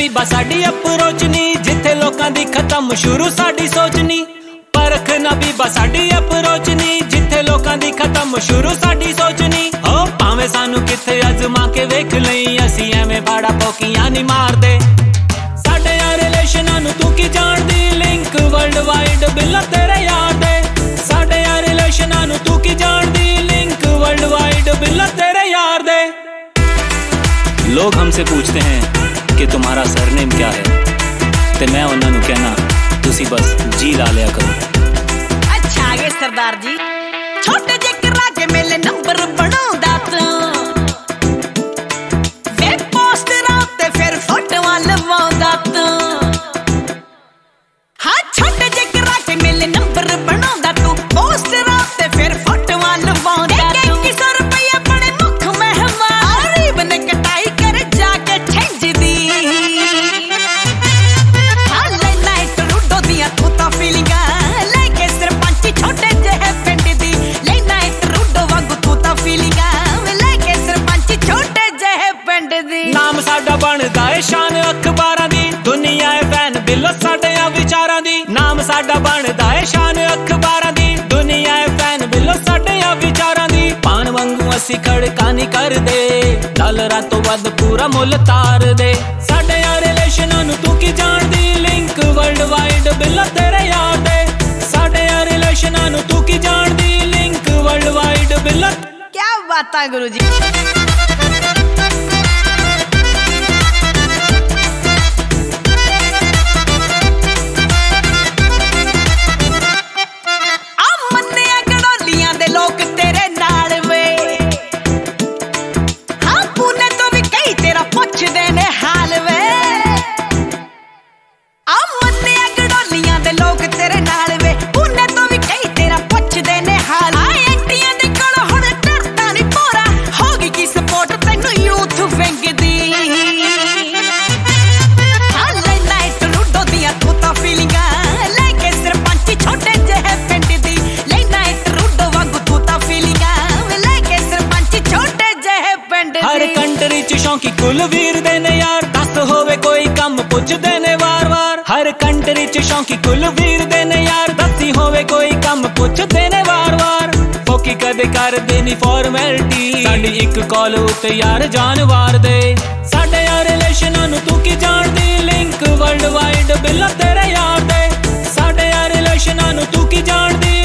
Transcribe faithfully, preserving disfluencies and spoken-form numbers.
ਬੀਬਾ ਸਾਡੀ ਅਪਰੋਚ ਨੀ, ਜਿੱਥੇ ਲੋਕਾਂ ਦੀ ਖਤਮ ਸ਼ੁਰੂ ਸਾਡੀ ਸੋਚ ਨੀ। ਪਰਖ ਨਾ ਬੀਬਾ ਸਾਡੀ ਅਪਰੋਚ ਨੀ, ਜਿੱਥੇ ਲੋਕਾਂ ਦੀ ਖਤਮ ਸ਼ੁਰੂ ਸਾਡੀ ਸੋਚ ਨੀ। ਹੋ ਭਾਵੇਂ ਸਾਨੂੰ ਕਿੱਥੇ ਅਜ਼ਮਾ ਕੇ ਵੇਖ ਲਈ, ਅਸੀਂ ਐਵੇਂ ਬਾੜਾ ਪੋਕੀਆਂ ਨਹੀਂ ਮਾਰਦੇ। ਸਾਡੇ ਆ ਰਿਲੇਸ਼ਨਾਂ ਨੂੰ ਤੂੰ ਕੀ ਜਾਣਦੀ, ਲਿੰਕ ਵਰਲਡ ਵਾਈਡ ਬਿੱਲਾ ਤੇਰੇ ਯਾਰ ਦੇ। ਸਾਡੇ ਆ ਰਿਲੇਸ਼ਨਾਂ ਨੂੰ ਤੂੰ ਕੀ ਜਾਣਦੀ, ਲਿੰਕ वर्ल्ड वाइड बिल्ला तेरे यार दे। लोग हमसे पूछते हैं कि तुम्हारा सरनेम क्या है, ते मैं उन्हां नूं कहना तुसी बस जी ला लिया करो। अच्छा आगे सरदार जी छोटे जे करा के मेले नंबर बनाउंदा तूं, वे पोस्टरां ते फिर फोटोआं लवाउंदा तूं। हाँ छोटे जे करा के मेले नंबर बनाउंदा तूं, पोस्टरां ते फिर फोटोआं लवाउंदा। नाम साडा बनदा है शान अखबारां दी, दुनिया है फैन बिल्लो साडे विचारां दी। नाम साडा बनदा है शान अखबारां दी, दुनिया है फैन बिल्लो साडे विचारां दी। पान वांगू असी खड़का नहीं करदे, डॉलरां तो वध पूरा मुल तार दे। साडे आ रिलेशनां नूं तू की जाणदी, लिंक वर्ल्ड वाइड बिल्लो तेरे यार दे। साडे आ रिलेशनां नूं तू की जाणदी, लिंक वर्ल्ड वाइड बिल्लो। क्या बात है गुरु जी। हर कंट्री च शौकी कुलवीर दे ने यार, दस होवे कोई कम पुछदे ने वार वार। हर कंट्री च शौकी कुलवीर दे ने यार, दसी होवे कोई कम पुछदे ने वार वार। फोकी कदे कर देनी फॉर्मेलिटी, साडी इक कॉल उत्ते यार जान वार दे। साडे आ रिलेशनां नूं तू की जाणदी, लिंक वर्ल्ड वाइड बिल्ला तेरे यार दे। साडे आ रिलेशनां नूं तू की जाणदी,